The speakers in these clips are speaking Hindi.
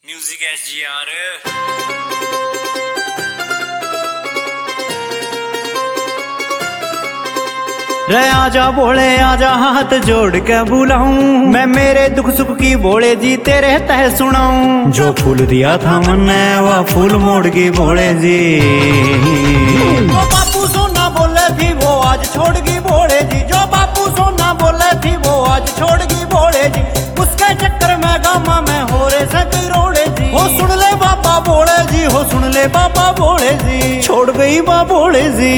Music SGR। रे आजा बोले आजा हाथ जोड़ के बुलाऊं, मैं मेरे दुख सुख की बोले जी तेरे तह सुनाऊं। जो फूल दिया था मैंने वह फूल मोड़ की बोले जी। जो बापू सोना बोले थी वो आज छोड़ की बोले जी। जो बापू सोना बोले थी वो आज छोड़ की बोले जी। उसके चक्कर में गामा में हो रे सकी रोड़े जी। हो सुन ले बाबा बोले जी, हो सुन ले बाबा बोले जी। छोड़ गई बा बोले जी।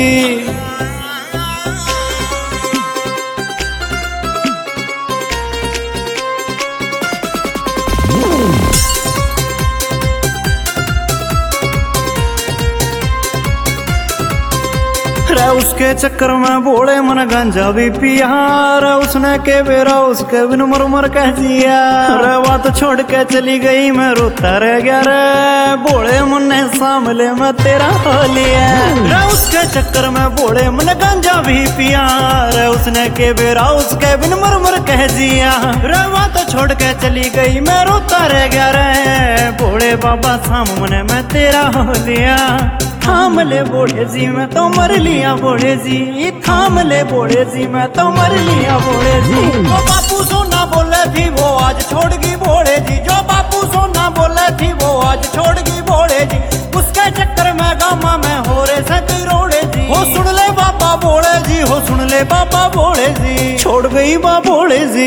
रे उसके चक्कर में बोले मन गांजा भी पिया। रे उसने के बेरा उसके बिन मर मर कह जिया। रे बात छोड़ के चली गई मैं रोता रह गया। रे बोले मन ने सामले में तेरा हो लिया। रे उसके चक्कर में बोले मन गांजा भी पिया। रे उसने के बेरा उसके बिन मर मर कह जिया। रे बात छोड़ के चली गई मैं रोता रह गया। रे बोले बाबा सामने में तेरा हो लिया। थाम ले बोले जी मैं तो मर लिया बोले जी। थाम ले बोले जी मैं तो मर लिया बोले जी। जो बापू सोना बोले थी वो आज छोड़ गई बोले जी। जो बापू सोना बोले थी वो आज छोड़ गई बोले जी। उसके चक्कर में गामा में हो रे सकी रोड़े जी। हो सुन ले बाबा बोले जी, हो सुन ले बाबा बोले जी। छोड़ गई बा बोले जी।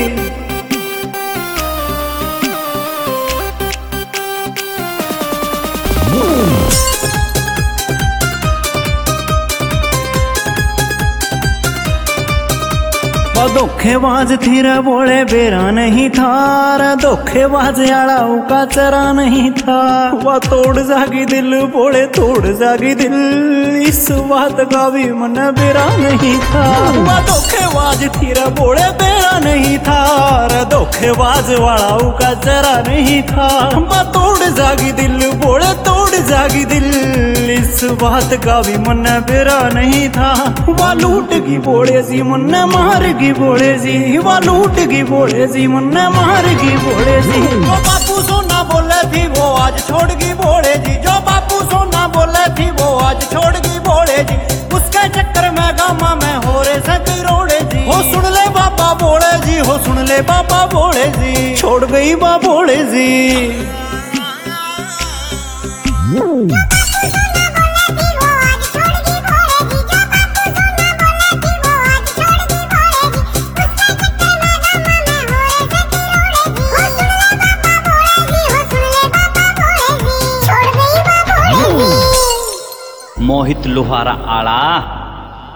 धोखेबाज थी रे बोले बेरा नहीं था। रे धोखेबाज आड़ा का चरा नहीं था। वह तोड़ जागी दिल बोले तोड़ जागी दिल। इस बात का भी मन बेरा नहीं था। वह धोखेबाज थी रे बोले बेरा नहीं था। रे धोखेबाज वाला का चरा नहीं था। वह तोड़ जागी दिल बोले तोड़ जागी दिल। इस बात का भी मन बेरा नहीं था। वह लूट की बोले जी मन मार की बोले जी। वह लूट की बोले जी मन मार की बोले जी। जो बापू सोना बोले थी वो आज छोड़ की बोले जी। जो बापू सोना बोले थी वो आज छोड़ की बोले जी। उसके चक्कर में गामा में हो रे सकी रोड़े जी। हो सुन ले बाबा बोले जी, हो सुन ले बाबा बोले जी। छोड़ गई बा बोले जी। मोहित लोहारा आड़ा।